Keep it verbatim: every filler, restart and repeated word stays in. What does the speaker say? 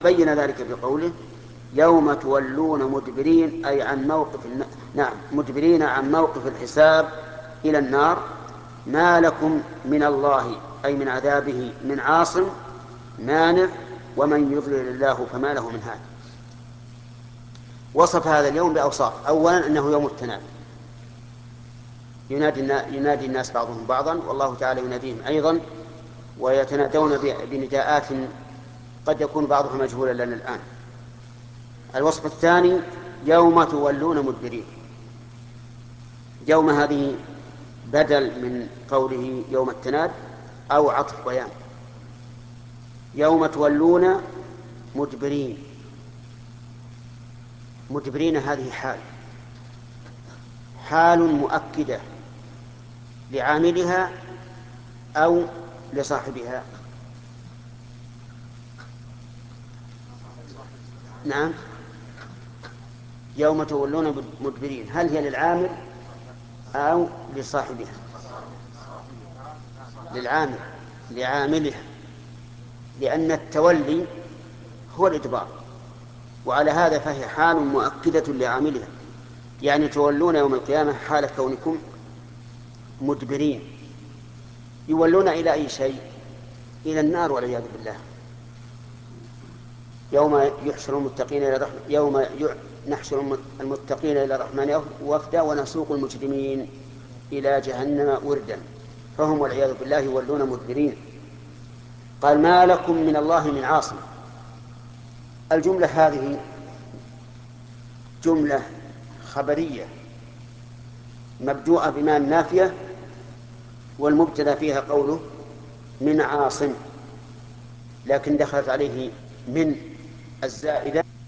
بين ذلك بقوله يوم تولون مدبرين، أي عن موقف الن... نعم مدبرين عن موقف الحساب إلى النار، ما لكم من الله أي من عذابه من عاصم مانع، ومن يضلل الله فما له من هاد. وصف هذا اليوم بأوصاف. أولا أنه يوم التناد، ينادي, ينادي الناس بعضهم بعضا، والله تعالى يناديهم أيضا، ويتنادون بنداءات قد يكون بعضها مجهولا لنا الآن. الوصف الثاني يوم تولون مدبرين، يوم هذه بدل من قوله يوم التناد أو عطف بيان. يوم تولون مدبرين، مدبرين هذه حال حال مؤكدة لعاملها أو لصاحبها. نعم، يوم تولون مدبرين هل هي للعامل أو لصاحبها؟ للعامل، لعاملها، لأن التولي هو الإدبار، وعلى هذا فهي حال مؤكدة لعاملها، يعني تولون يوم القيامة حال كونكم مدبرين. يولون إلى أي شيء؟ إلى النار والعياذ بالله. يوم يحشر المتقين إلى الرحمن، يوم نحشر المتقين إلى الرحمن وفدا ونسوق المجرمين إلى جهنم وردا، فهم والعياذ بالله يولون مدبرين. قال ما لكم من الله من عاصم. الجملة هذه جملة خبرية مبدوءة بما النافية، والمبتدأ فيها قوله من عاصم، لكن دخلت عليه من الزائدة